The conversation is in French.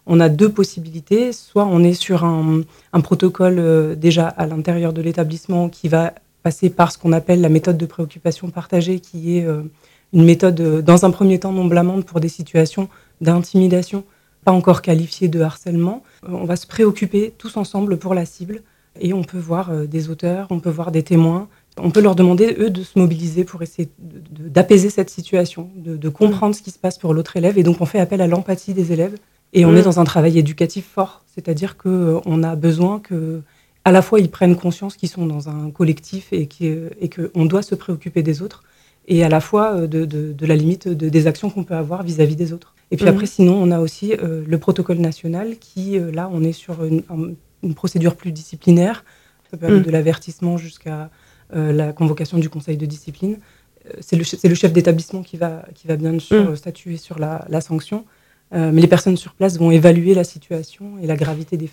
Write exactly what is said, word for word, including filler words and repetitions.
on a deux possibilités. Soit on est sur un, un protocole euh, déjà à l'intérieur de l'établissement qui va passer par ce qu'on appelle la méthode de préoccupation partagée, qui est euh, une méthode, euh, dans un premier temps, non blâmante pour des situations d'intimidation, pas encore qualifiées de harcèlement. Euh, on va se préoccuper tous ensemble pour la cible et on peut voir euh, des auteurs, on peut voir des témoins. On peut leur demander, eux, de se mobiliser pour essayer de, de, d'apaiser cette situation, de, de comprendre mmh. ce qui se passe pour l'autre élève. Et donc, on fait appel à l'empathie des élèves. Et on mmh. est dans un travail éducatif fort. C'est-à-dire qu'on a besoin que, à la fois, ils prennent conscience qu'ils sont dans un collectif et, et qu'on doit se préoccuper des autres. Et à la fois, de, de, de la limite de, des actions qu'on peut avoir vis-à-vis des autres. Et puis mmh. après, sinon, on a aussi euh, le protocole national qui, euh, là, on est sur une, une procédure plus disciplinaire. Ça peut aller mmh. de l'avertissement jusqu'à... Euh, la convocation du conseil de discipline. Euh, c'est, le, c'est le chef d'établissement qui va, qui va bien sûr mmh. statuer sur la, la sanction. Euh, mais les personnes sur place vont évaluer la situation et la gravité des